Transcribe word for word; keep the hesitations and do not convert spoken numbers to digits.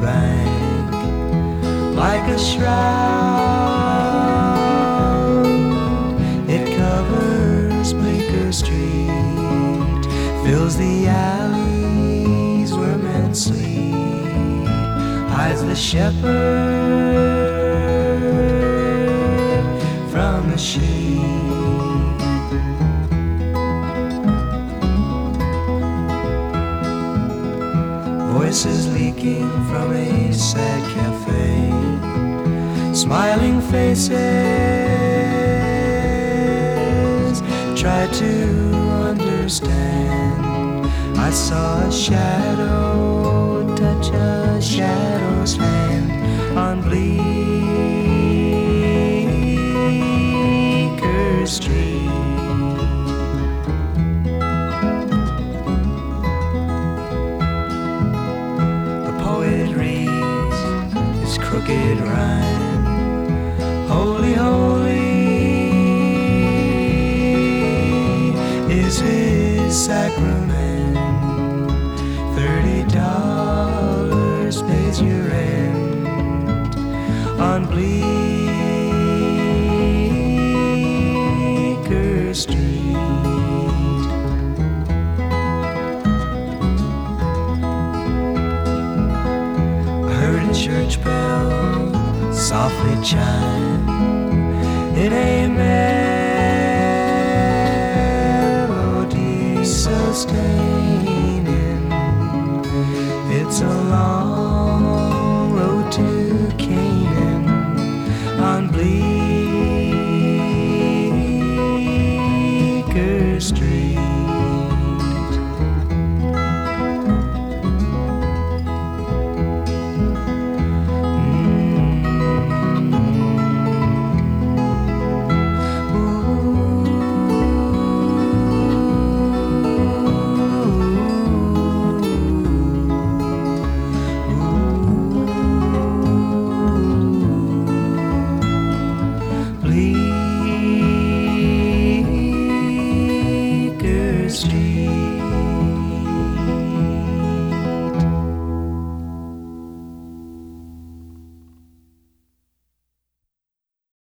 bank like a shroud. It covers Bleecker Street, fills the alleys where men sleep, hides the shepherd from the sheep. Voices leaking from a sad cafe, smiling faces try to understand. I saw a shadow touch a shadow's hand on Bleecker Street. The poet reads his crooked rhyme. Holy, holy is his sacrament. Thirty dollars pays your rent on Bleecker Street. I heard a church bell softly chime in a